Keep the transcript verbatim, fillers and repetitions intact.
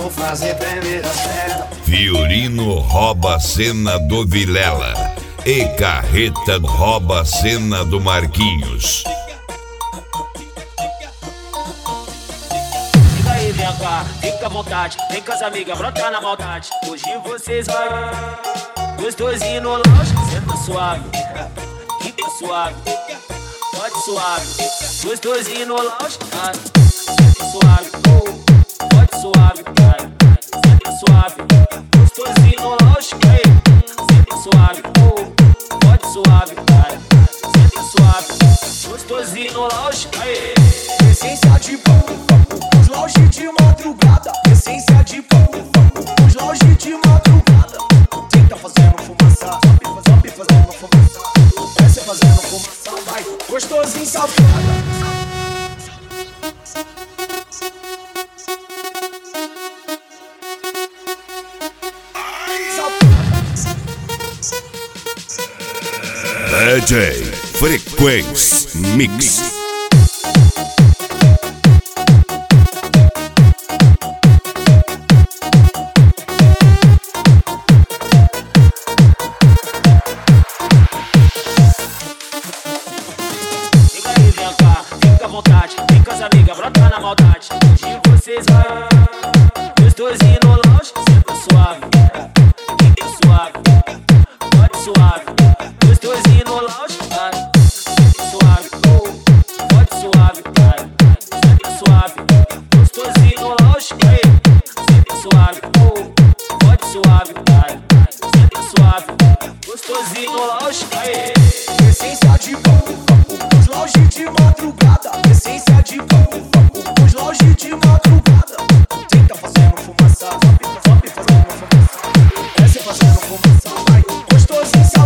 vou fazer tremer as pernas. Fiorino rouba a cena do Vilela e Carreta rouba a cena do Marquinhos. Fica aí, vem cá, fica à vontade. Vem com as amigas, brota na maldade. Hoje vocês vão gostosinho no lounge. Senta suave, fica suave, pode suave. Gostosinho no lounge, ah. Senta suave, oh. Pode suave, vai. Senta suave, gostosinho no lounge, ei. Senta suave, oh. Pode suave, vai. Senta suave, gostosinho no lounge, ei. Essência de pão, os lounge de madrugada. Essência de pão, os lounge de madrugada. Quem tá fazendo fumaça, sobe fazendo fumaça. Desce fazendo fumaça, vai. Gostosinho, safada. D J Frequência Mix. Fica aí, vem cá, fica à vontade. Vem com as amigas, brota na maldade. Hoje vocês vão gostosinho no lounge. Senta suave, fica suave, pode suave. Gostosinho no lounge, vai. Senta suave, oh. Pode suave, vai. Senta suave, gostosinho no lounge, ei. Senta suave, oh. Pode suave, vai. Senta suave, gostosinho no lounge, ei. Essência de pão, os lounge de madrugada. Essência de pão, os lounge de madrugada. Quem tá fazendo fumaça, sobe fazendo fumaça. Desce fazendo fumaça, vai.